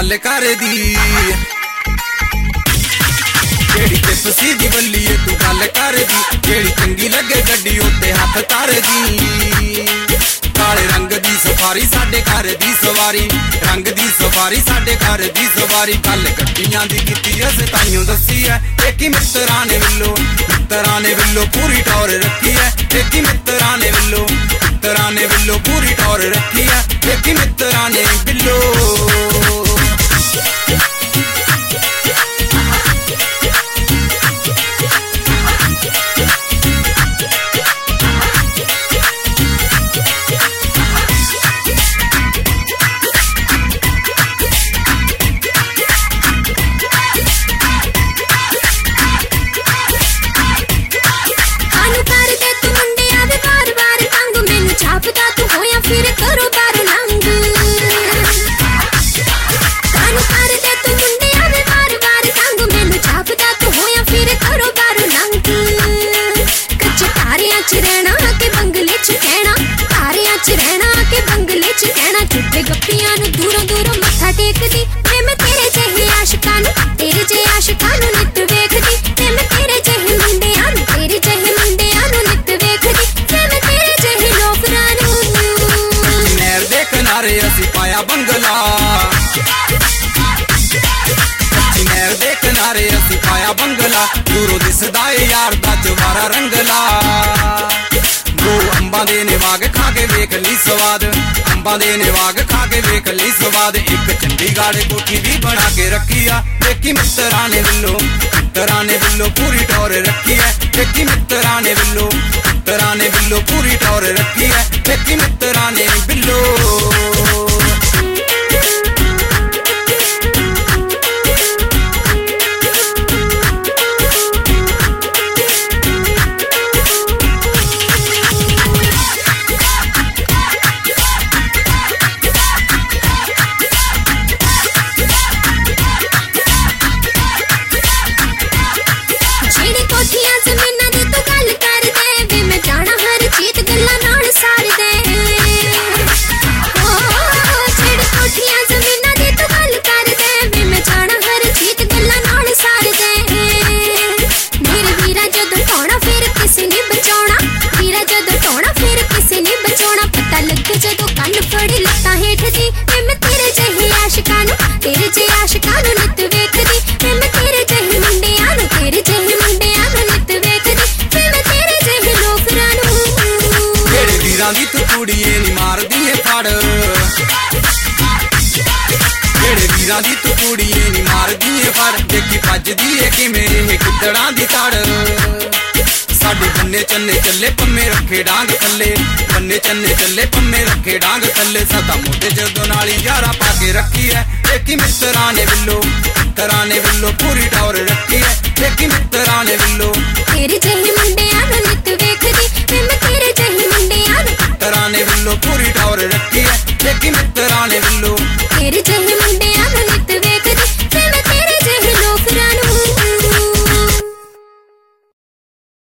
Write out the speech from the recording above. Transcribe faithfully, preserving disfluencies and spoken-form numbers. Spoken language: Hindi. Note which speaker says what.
Speaker 1: गल कर दी जेड़ी टिप्सी दी बल्ली तू गल कर दी जेड़ी चंगी लगे गड्डी उत्ते हथ कर दी काले रंग दी सफारी साडे घर दी सवारी रंग दी सफारी साडे घर दी सवारी गल गड्डियां दी कीती अस ताइयों दसी है एक ही मित्तरां ने विल्लो मित्तरां ने विल्लो पूरी टौर रखी है एक ही मित्तरां ने विल्लो मित्तरां ने विल्लो पूरी टौर रखी है एक ही मित्तरां ने विल्लो गप्पियां नू दूरों दूरों मत्था टेकदी मैं तेरे जही आशिकां नू तेरे जे आशिकां नू नित वेखदी मैं तेरे जही मुंडियां नू तेरे जही मुंडियां नू नित वेखदी मैं तेरे जही लोफरां नू नहर दे किनारे असी पाया बंगला नहर दे किनारे असी पाया बंगला दूरों दिसदा ए यार दा जवारा रंगला दो अंबा दे ने वाग खा के वेख ली स्वाद अंबा दे ने वाग खा के वेख ली स्वाद एक चंडीगढ़ कोठी भी बना के रखी है देखी मित्तरां ने विल्लो मित्तरां ने विल्लो पूरी टौर रखी है देखी मित्तरां ने विल्लो मित्तरां ने विल्लो पूरी टौर रखी है देखी मित्तरां ने विल्लो तेरे जे आशिकां नू नित वेखदी मैं तेरे जही मुंडियां नू तेरे जही मुंडियां नू नित वेखदी मैं तेरे जही लोफरां नू जेड़े वीरां दी तू कुड़िए नी मारदी ए फड़ जेड़े वीरां दी तू कुड़िए नी मारदी ए फड़ देखी भजदी ए किवें ए गिद्दड़ां दी तड़ साडे बन्ने चन्ने चले पम्मे रखे डांग थल्ले बन्ने चन्ने चले पम्मे रखे डांग थल्ले सदा मोटे जदों नाली यारा पा के रखी है एक ही मित्तरां ने विल्लो मित्तरां ने विल्लो पूरी टौर रखी है एक ही मित्तरां ने विल्लो तेरे जही मुंडियां नू नित वेखदी मैं तेरे जही मुंडियां नू मित्तरां ने विल्लो पूरी